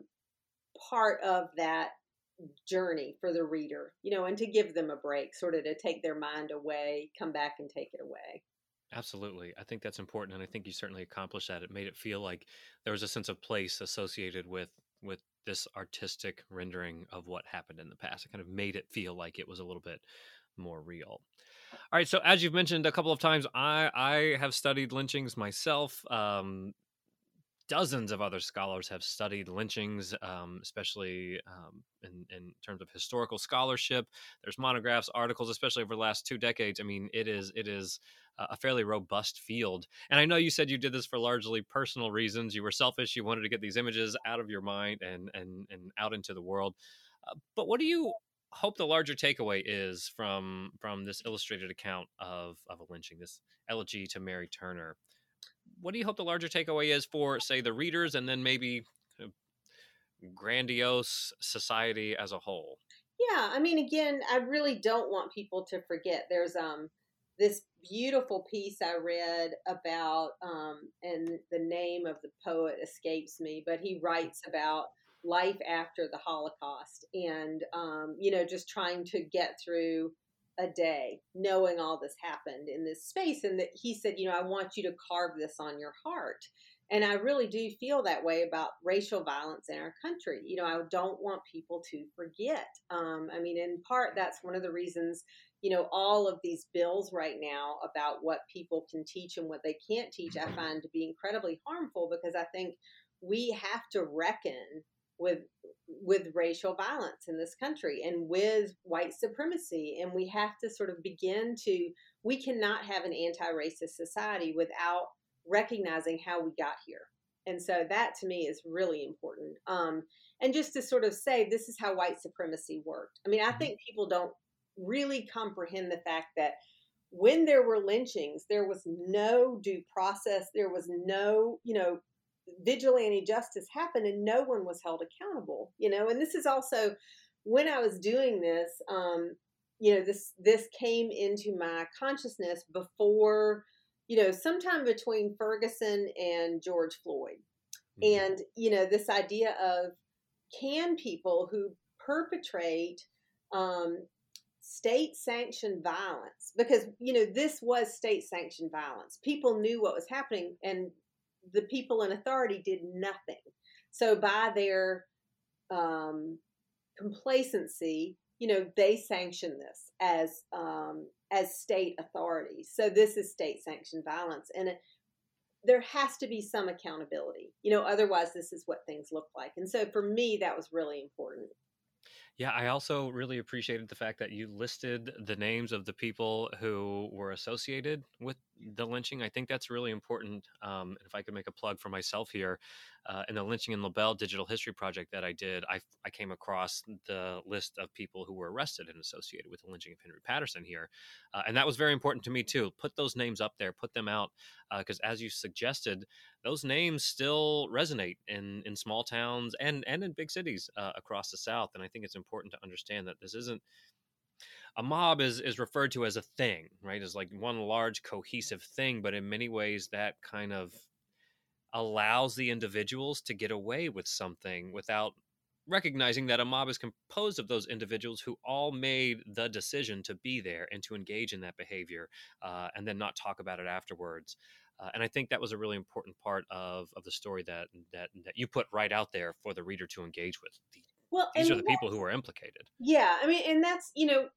part of that journey for the reader, you know, and to give them a break, sort of to take their mind away, come back and take it away. Absolutely. I think that's important, and I think you certainly accomplished that. It made it feel like there was a sense of place associated with with this artistic rendering of what happened in the past. It kind of made it feel like it was a little bit more real. All right. So as you've mentioned a couple of times, I, I have studied lynchings myself. Um, dozens of other scholars have studied lynchings, um, especially um, in, in terms of historical scholarship. There's monographs, articles, especially over the last two decades. I mean, it is it is a fairly robust field. And I know you said you did this for largely personal reasons. You were selfish. You wanted to get these images out of your mind and and and out into the world. Uh, but what do you hope the larger takeaway is from from this illustrated account of of a lynching, this elegy to Mary Turner? What do you hope the larger takeaway is for, say, the readers, and then maybe kind of grandiose society as a whole? Yeah, I mean, again, I really don't want people to forget. There's um this beautiful piece I read about, um, and the name of the poet escapes me, but he writes about life after the Holocaust, and um, you know, just trying to get through a day knowing all this happened in this space. And that he said, you know, I want you to carve this on your heart. And I really do feel that way about racial violence in our country. You know, I don't want people to forget. Um, I mean, in part, that's one of the reasons, you know, all of these bills right now about what people can teach and what they can't teach, I find to be incredibly harmful, because I think we have to reckon with with racial violence in this country and with white supremacy. And we have to sort of begin to, we cannot have an anti-racist society without recognizing how we got here. And so that to me is really important. Um, and just to sort of say, this is how white supremacy worked. I mean, I think people don't really comprehend the fact that when there were lynchings, there was no due process. There was no, you know, vigilante justice happened and no one was held accountable, you know. And this is also, when I was doing this, um, you know, this, this came into my consciousness before, you know, sometime between Ferguson and George Floyd. Mm-hmm. And, you know, this idea of, can people who perpetrate um, state-sanctioned violence, because, you know, this was state-sanctioned violence. People knew what was happening and the people in authority did nothing. So by their um, complacency, you know, they sanction this as um, as state authorities. So this is state-sanctioned violence, and it, there has to be some accountability. You know, otherwise this is what things look like. And so for me, that was really important. Yeah, I also really appreciated the fact that you listed the names of the people who were associated with the lynching. I think that's really important. Um, if I could make a plug for myself here, uh, in the Lynching in LaBelle digital history project that I did, I, I came across the list of people who were arrested and associated with the lynching of Henry Patterson here. Uh, and that was very important to me too. Put those names up there, put them out, because uh, as you suggested, those names still resonate in, in small towns and, and in big cities uh, across the South. And I think it's important to understand that this isn't, a mob is, is referred to as a thing, right? As like one large cohesive thing, but in many ways that kind of allows the individuals to get away with something without recognizing that a mob is composed of those individuals who all made the decision to be there and to engage in that behavior, uh, and then not talk about it afterwards. Uh, and I think that was a really important part of, of the story that, that that you put right out there for the reader to engage with. The, Well, these and are the people who are implicated. yeah, I mean, and that's, you know,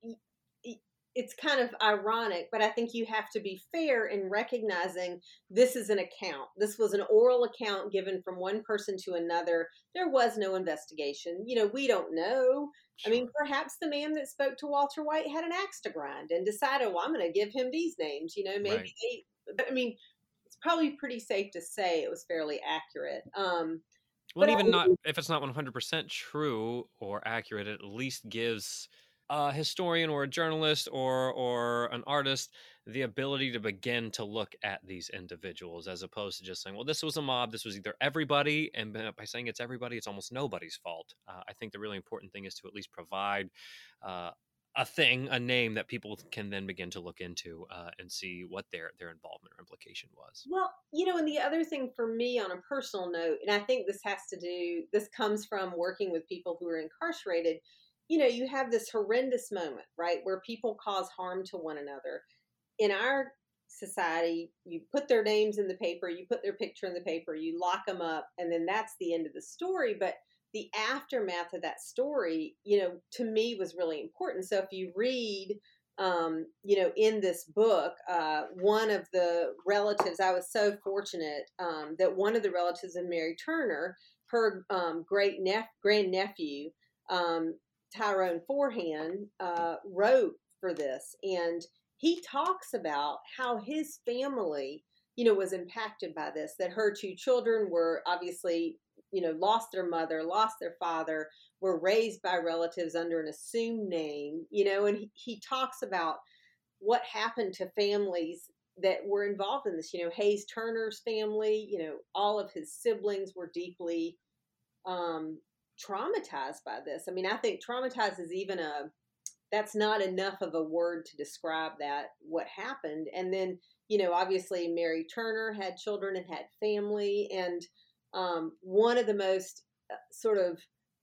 it's kind of ironic, but I think you have to be fair in recognizing this is an account. This was an oral account given from one person to another. There was no investigation. You know, we don't know. Sure. I mean, perhaps the man that spoke to Walter White had an axe to grind and decided, well, I'm going to give him these names. You know, maybe Right. they, I mean, it's probably pretty safe to say it was fairly accurate. Um, well, but even I, not if it's not one hundred percent true or accurate, it at least gives a historian or a journalist or or an artist the ability to begin to look at these individuals, as opposed to just saying, well, this was a mob, this was either everybody, and by saying it's everybody, it's almost nobody's fault. uh, I think the really important thing is to at least provide uh, a thing, a name that people can then begin to look into uh, and see what their their involvement or implication was. well, you know, and the other thing for me on a personal note, and I think this has to do, this comes from working with people who are incarcerated. You know, you have this horrendous moment, right, where people cause harm to one another. In our society, you put their names in the paper, you put their picture in the paper, you lock them up, and then that's the end of the story. But the aftermath of that story, you know, to me was really important. So if you read, um, you know, in this book, uh, one of the relatives, I was so fortunate um, that one of the relatives of Mary Turner, her um, great nep- grandnephew, um, Tyrone Forehand, uh, wrote for this. And he talks about how his family, you know, was impacted by this, that her two children were obviously, you know, lost their mother, lost their father, were raised by relatives under an assumed name, you know, and he, he talks about what happened to families that were involved in this. You know, Hayes Turner's family, you know, all of his siblings were deeply um, traumatized by this. I mean, I think traumatized is even a, that's not enough of a word to describe that, what happened. And then, you know, obviously Mary Turner had children and had family. And um, one of the most uh, sort of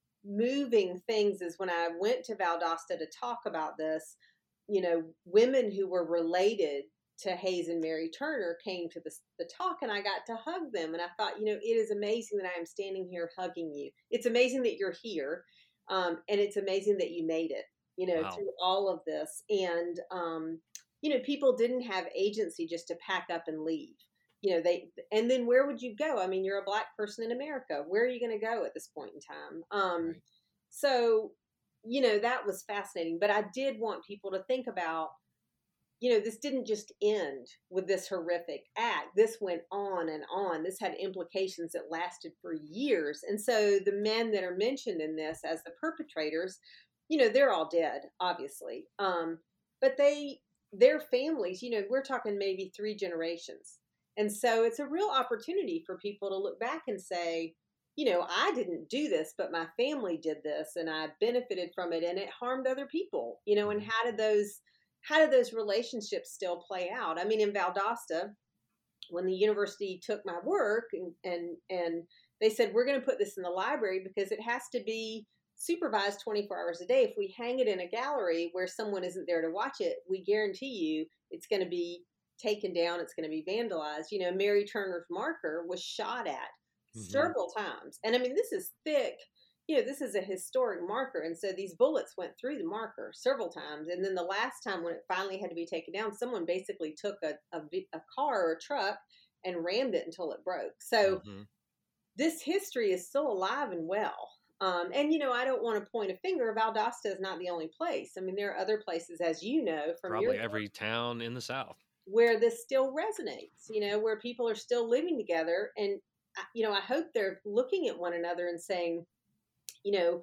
moving things is when I went to Valdosta to talk about this, you know, women who were related to Hayes and Mary Turner came to the, the talk, and I got to hug them. And I thought, you know, it is amazing that I am standing here hugging you. It's amazing that you're here. Um, and it's amazing that you made it, you know, Wow. through all of this. And, um, you know, people didn't have agency just to pack up and leave. You know, they, and then where would you go? I mean, you're a Black person in America. Where are you going to go at this point in time? Um, Right. So, you know, that was fascinating. But I did want people to think about, you know, this didn't just end with this horrific act. This went on and on. This had implications that lasted for years. And so the men that are mentioned in this as the perpetrators, you know, they're all dead, obviously. Um, but they, their families, you know, we're talking maybe three generations. And so it's a real opportunity for people to look back and say, you know, I didn't do this, but my family did this and I benefited from it and it harmed other people, you know, and how did those, how did those relationships still play out? I mean, in Valdosta, when the university took my work and, and, and they said, we're going to put this in the library because it has to be supervised twenty-four hours a day. If we hang it in a gallery where someone isn't there to watch it, we guarantee you it's going to be taken down. It's going to be vandalized. You know, Mary Turner's marker was shot at mm-hmm. several times. And I mean, this is thick. You know, this is a historic marker. And so these bullets went through the marker several times. And then the last time when it finally had to be taken down, someone basically took a, a, a car or a truck and rammed it until it broke. So mm-hmm. this history is still alive and well. Um, and, you know, I don't want to point a finger. Valdosta is not the only place. I mean, there are other places, as you know, from probably your every town in the South where this still resonates, you know, where people are still living together. And, you know, I hope they're looking at one another and saying, you know,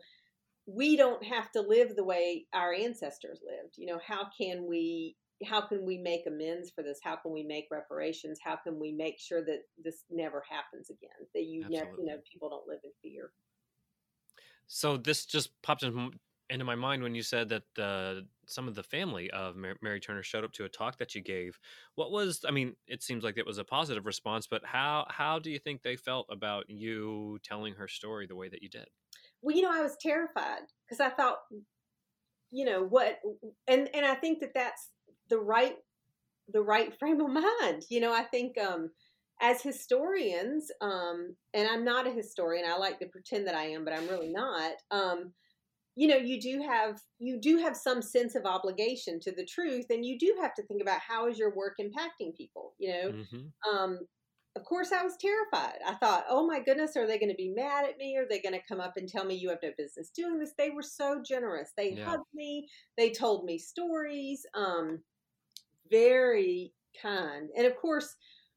we don't have to live the way our ancestors lived. You know, how can we, how can we make amends for this? How can we make reparations? How can we make sure that this never happens again? That you never, you know, people don't live in fear. So this just popped in, into my mind when you said that uh, some of the family of Mary, Mary Turner showed up to a talk that you gave. What was, I mean, it seems like it was a positive response, but how, how do you think they felt about you telling her story the way that you did? Well, you know, I was terrified because I thought, you know, what, and, and I think that that's the right the right frame of mind. You know, I think um, as historians, um, and I'm not a historian, I like to pretend that I am, but I'm really not. Um, you know, you do have you do have some sense of obligation to the truth, and you do have to think about how is your work impacting people. You know, Mm-hmm. um, of course, I was terrified. I thought, oh my goodness, are they going to be mad at me? Are they going to come up and tell me you have no business doing this? They were so generous. They Yeah. hugged me. They told me stories. Um, very kind. And of course,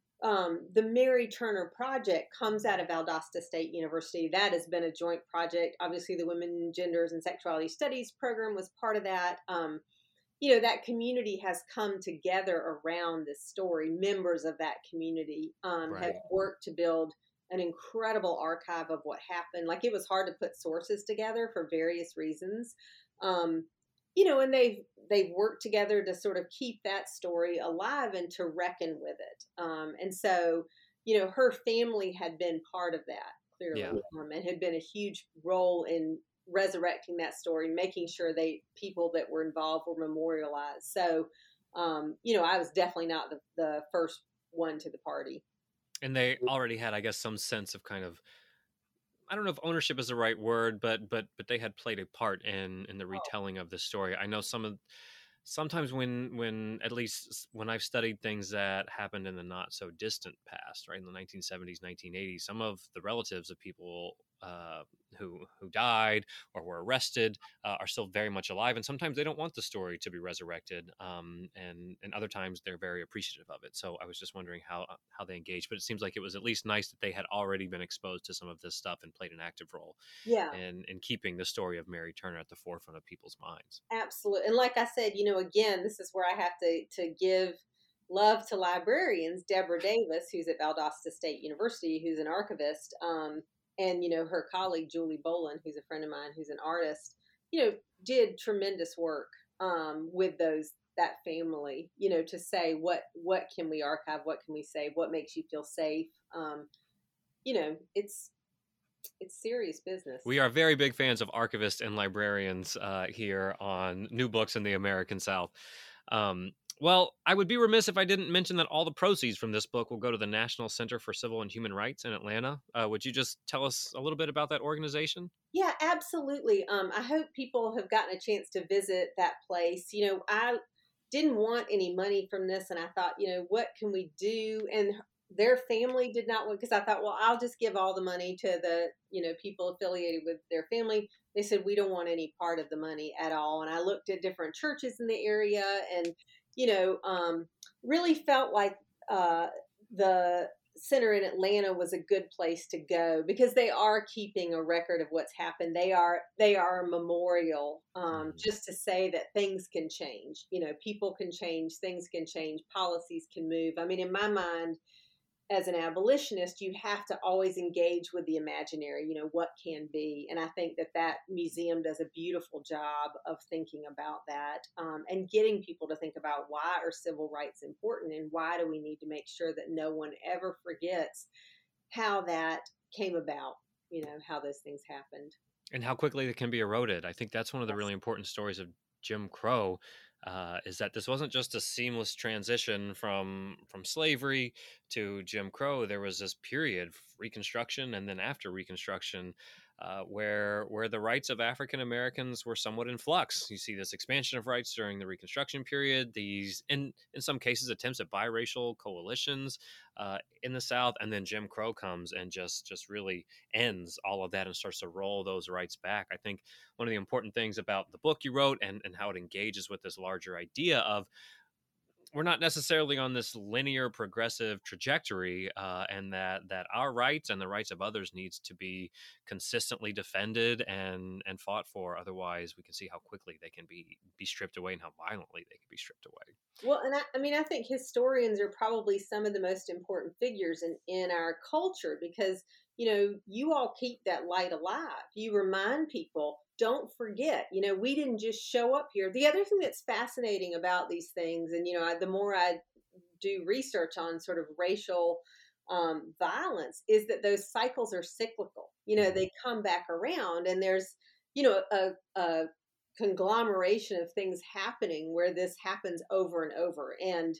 um, the Mary Turner Project comes out of Valdosta State University. That has been a joint project. Obviously, the Women, Genders, and Sexuality Studies program was part of that. Um, you know, that community has come together around this story. Members of that community um, have Right. worked to build an incredible archive of what happened. Like, it was hard to put sources together for various reasons. Um, you know, and they've they've worked together to sort of keep that story alive and to reckon with it. Um, and so, you know, her family had been part of that clearly, Yeah. um, and had been a huge role in resurrecting that story, making sure they people that were involved were memorialized. So, um, you know, I was definitely not the, the first one to the party. And they already had, I guess, some sense of kind of, I don't know if ownership is the right word, but but but they had played a part in in the retelling of the story. I know some of sometimes when when at least when I've studied things that happened in the not so distant past, right, in the nineteen seventies, nineteen eighties, some of the relatives of people uh, who who died or were arrested uh, are still very much alive, and sometimes they don't want the story to be resurrected, um, and and other times they're very appreciative of it. So I was just wondering how how they engaged, but it seems like it was at least nice that they had already been exposed to some of this stuff and played an active role Yeah, in in keeping the story of Mary Turner at the forefront of people's minds. absolutely. And like I said, you know, again, this is where I have to to give love to librarians. Deborah Davis, who's at Valdosta State University, who's an archivist, um, and you know, her colleague Julie Boland, who's a friend of mine, who's an artist, you know, did tremendous work um, with those that family. You know, to say what what can we archive, what can we save, what makes you feel safe. Um, you know, it's it's serious business. We are very big fans of archivists and librarians uh, here on New Books in the American South. Um, well, I would be remiss if I didn't mention that all the proceeds from this book will go to the National Center for Civil and Human Rights in Atlanta. Uh, would you just tell us a little bit about that organization? Yeah, absolutely. Um, I hope people have gotten a chance to visit that place. You know, I didn't want any money from this, and I thought, you know, what can we do? And their family did not want, because I thought, well, I'll just give all the money to the, you know, people affiliated with their family. They said, we don't want any part of the money at all. And I looked at different churches in the area, and, you know, um, really felt like uh, the center in Atlanta was a good place to go, because they are keeping a record of what's happened. They are they are a memorial, um, Mm. just to say that things can change. You know, people can change, things can change, policies can move. I mean, in my mind, as an abolitionist, you have to always engage with the imaginary, you know, what can be. And I think that that museum does a beautiful job of thinking about that, um, and getting people to think about, why are civil rights important, and why do we need to make sure that no one ever forgets how that came about, you know, how those things happened. And how quickly it can be eroded. I think that's one of the Yes. really important stories of Jim Crow, uh, is that this wasn't just a seamless transition from from slavery to Jim Crow. There was this period, Reconstruction, and then after Reconstruction, uh, where where the rights of African Americans were somewhat in flux. You see this expansion of rights during the Reconstruction period. These, in in some cases, attempts at biracial coalitions uh, in the South, and then Jim Crow comes and just just really ends all of that and starts to roll those rights back. I think one of the important things about the book you wrote, and, and how it engages with this larger idea of, we're not necessarily on this linear progressive trajectory, uh, and that that our rights and the rights of others needs to be consistently defended and and fought for. Otherwise, we can see how quickly they can be be stripped away and how violently they can be stripped away. Well, and I, I mean, I think historians are probably some of the most important figures in, in our culture, because, you know, you all keep that light alive. You remind people, don't forget, you know, we didn't just show up here. The other thing that's fascinating about these things, and, you know, I, the more I do research on sort of racial um, violence, is that those cycles are cyclical. You know, they come back around, and there's, you know, a, a conglomeration of things happening where this happens over and over. And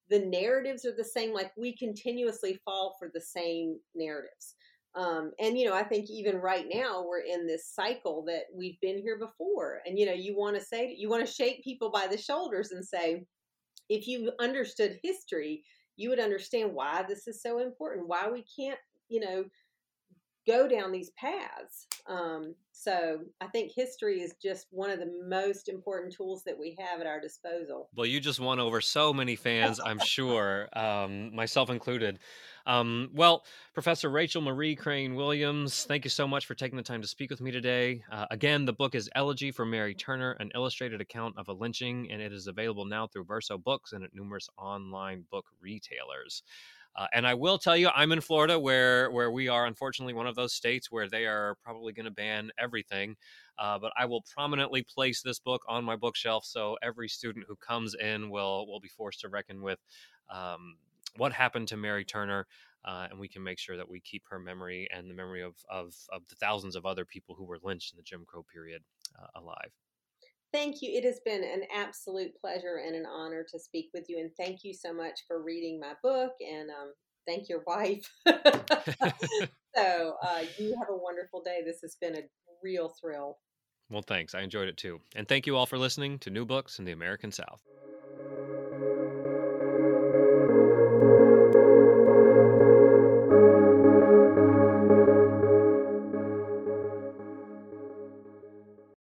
the narratives are the same. Like we continuously fall for the same narratives. Um, and, you know, I think even right now we're in this cycle that we've been here before. And, you know, you want to say, you want to shake people by the shoulders and say, if you understood history, you would understand why this is so important, why we can't, you know, go down these paths. Um, so I think history is just one of the most important tools that we have at our disposal. Well, you just won over so many fans, I'm sure, um, myself included. Um, well, Professor Rachel Marie Crane Williams, thank you so much for taking the time to speak with me today. Uh, again, the book is Elegy for Mary Turner, an illustrated account of a lynching, and it is available now through Verso Books and at numerous online book retailers. Uh, and I will tell you, I'm in Florida, where where we are, unfortunately, one of those states where they are probably going to ban everything. Uh, but I will prominently place this book on my bookshelf, so every student who comes in will will be forced to reckon with um, what happened to Mary Turner, uh, and we can make sure that we keep her memory and the memory of of, of the thousands of other people who were lynched in the Jim Crow period uh, alive. Thank you. It has been an absolute pleasure and an honor to speak with you. And thank you so much for reading my book. And um, thank your wife. So uh, you have a wonderful day. This has been a real thrill. Well, thanks. I enjoyed it too. And thank you all for listening to New Books in the American South.